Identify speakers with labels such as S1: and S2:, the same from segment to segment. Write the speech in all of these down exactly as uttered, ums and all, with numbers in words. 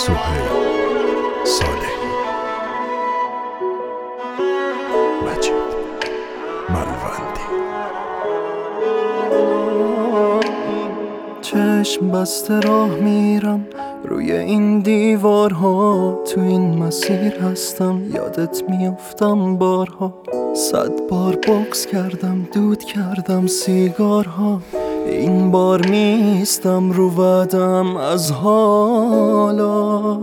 S1: سهیل صالحی. مجید ملوندی.
S2: چشم بسته راه میرم روی این دیوارها، تو این مسیر هستم یادت میافتم بارها. صد بار بوکس کردم دود کردم سیگارها، این بار نیستم رو وعدم از حالا.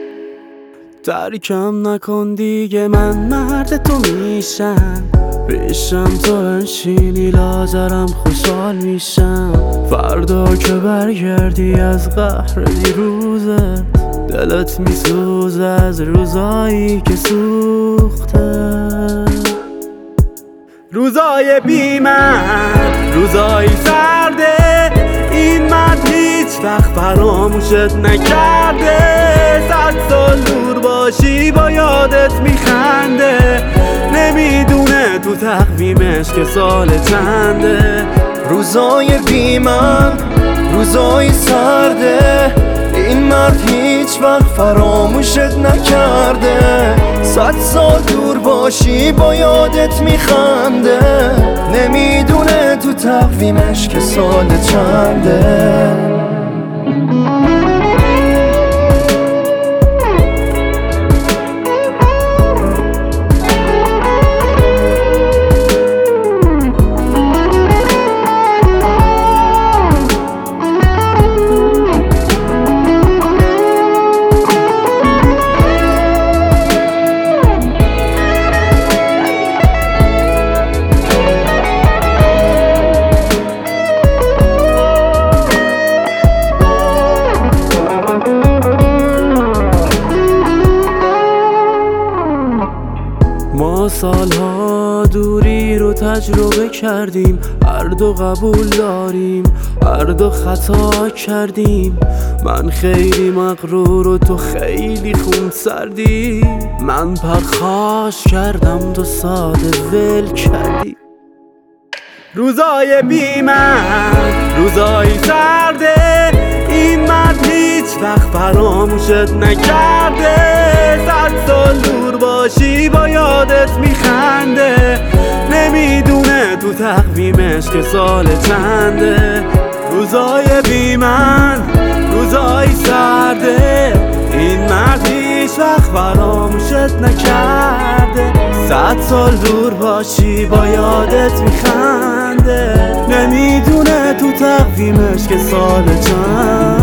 S2: ترکم نکن دیگه من مرد تو میشم، پیشم تو بنشینی لازرم خوشحال میشم. فردا که برگردی از قهر دیروزت، دلت میسوزه از روزایی که سوخته. روزای بی مرد، روزای سرده، این مرد هیچ وقت فراموشت نکرده. صد سال دور باشی با یادت میخنده، نمیدونه تو تقویمش که سال چنده. روزای بی من، روزای سرده، این مرد هیچ وقت فراموشت نکرده. صد سال دور باشی با یادت میخنده، نمیدونه تو تقویمش که سال چنده. ما سالها دوری رو تجربه کردیم، هر دو قبول داریم، هر دو خطا کردیم. من خیلی مغرور و تو خیلی خون سردی، من پرخاش کردم تو ساده ول کردی. روزای بی مرد، روزای سرده، این مرد هیچ وقت فراموشت نکرده. صد سال دور باشی با یادت میخنده، نمیدونه تو تقویمش که سال چنده. روزای بی من، روزای سرده، این مرد هیچ وقت فراموشت نکرده. صد سال دور باشی با یادت میخنده، نمیدونه تو تقویمش که سال چند.